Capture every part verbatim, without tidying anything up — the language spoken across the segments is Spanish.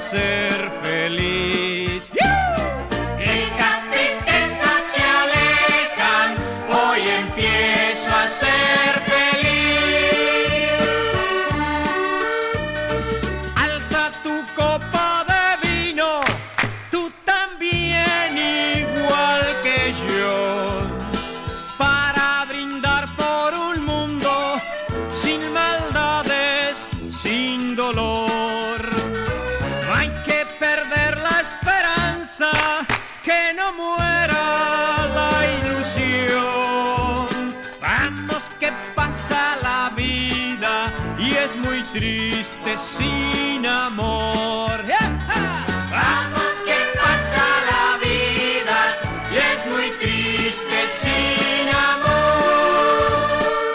ser feliz. Estas tristezas se alejan, hoy empiezo a ser feliz. Alza tu copa de vino, tú también igual que yo, para brindar por un mundo sin maldades, sin dolor. No hay que perder la esperanza, que no muera la ilusión. Vamos que pasa la vida y es muy triste sin amor. Vamos que pasa la vida y es muy triste sin amor.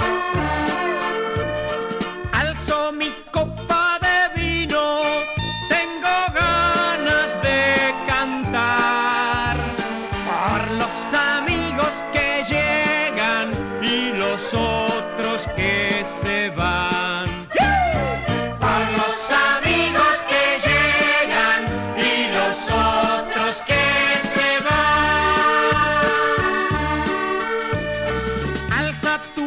Alzo mi copa de vino, tengo ganas de cantar por los amigos que llegan y los otros que se van. Por los amigos que llegan y los otros que se van. Alza tu